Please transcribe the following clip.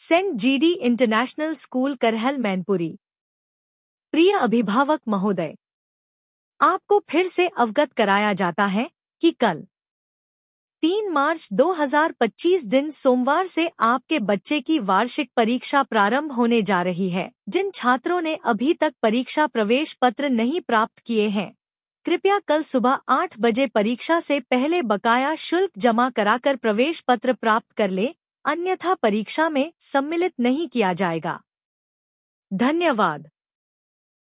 Saint GD international school Karhal Mainpuri. प्रिय अभिभावक महोदय, आपको फिर से अवगत कराया जाता है कि कल 3 मार्च 2025 दिन सोमवार से आपके बच्चे की वार्षिक परीक्षा प्रारंभ होने जा रही है। जिन छात्रों ने अभी तक परीक्षा प्रवेश पत्र नहीं प्राप्त किए हैं, कृपया कल सुबह 8 बजे परीक्षा से पहले बकाया शुल्क जमा कराकर प्रवेश पत्र प्राप्त कर लें, अन्यथा परीक्षा में सम्मिलित नहीं किया जाएगा। धन्यवाद।